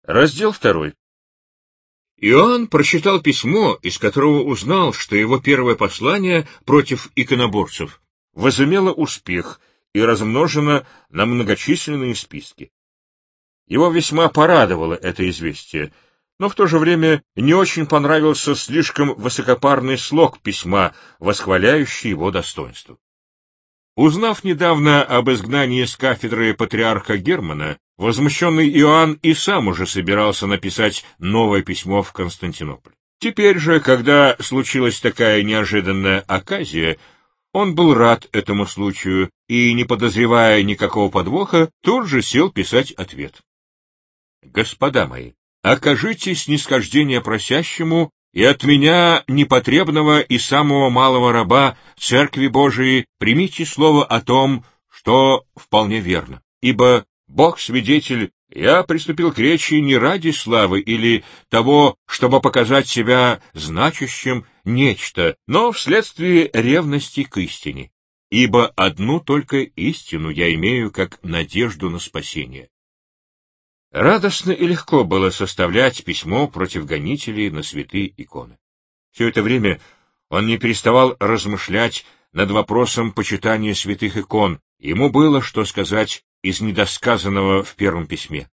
Раздел 2. Иоанн прочитал письмо, из которого узнал, что его первое послание против иконоборцев возымело успех и размножено на многочисленные списки. Его весьма порадовало это известие, но в то же время не очень понравился слишком высокопарный слог письма, восхваляющий его достоинство. Узнав недавно об изгнании с кафедры патриарха Германа, возмущенный Иоанн и сам уже собирался написать новое письмо в Константинополь. Теперь же, когда случилась такая неожиданная оказия, он был рад этому случаю и, не подозревая никакого подвоха, тут же сел писать ответ. «Господа мои, окажите снисхождение просящему, и от меня, непотребного и самого малого раба Церкви Божией, примите слово о том, что вполне верно. Ибо Бог свидетель, я приступил к речи не ради славы или того, чтобы показать себя значащим нечто, но вследствие ревности к истине. Ибо одну только истину я имею как надежду на спасение». Радостно и легко было составлять письмо против гонителей на святые иконы. Все это время он не переставал размышлять над вопросом почитания святых икон. Ему было что сказать из недосказанного в первом письме.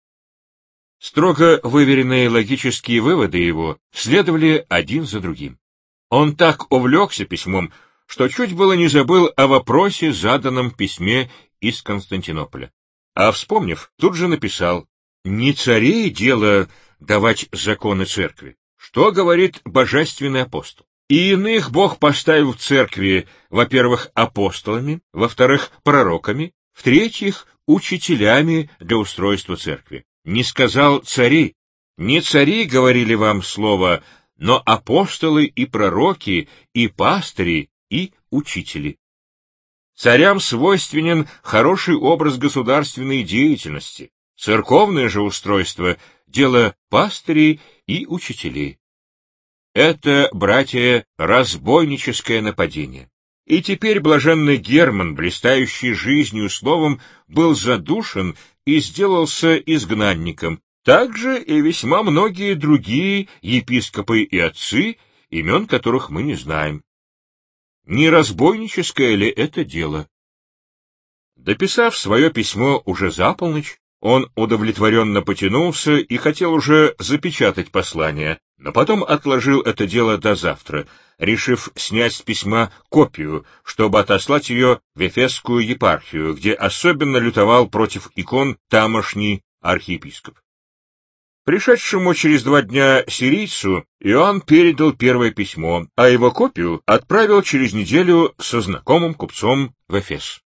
Строго выверенные логические выводы его следовали один за другим. Он так увлекся письмом, что чуть было не забыл о вопросе, заданном в письме из Константинополя. А вспомнив, тут же написал: «Не царей дело давать законы церкви. Что говорит божественный апостол? И иных Бог поставил в церкви, во-первых, апостолами, во-вторых, пророками, в-третьих, учителями для устройства церкви. Не сказал цари. Не цари говорили вам слово, но апостолы и пророки, и пастыри, и учители». Царям свойственен хороший образ государственной деятельности. Церковное же устройство — дело пастырей и учителей. Это, братья, разбойническое нападение. И теперь блаженный Герман, блистающий жизнью и словом, был задушен и сделался изгнанником, также и весьма многие другие епископы и отцы, имен которых мы не знаем. Не разбойническое ли это дело? Дописав свое письмо уже за полночь, он удовлетворенно потянулся и хотел уже запечатать послание, но потом отложил это дело до завтра, решив снять с письма копию, чтобы отослать ее в Эфесскую епархию, где особенно лютовал против икон тамошний архиепископ. Пришедшему через 2 дня сирийцу Иоанн передал первое письмо, а его копию отправил через неделю со знакомым купцом в Эфес.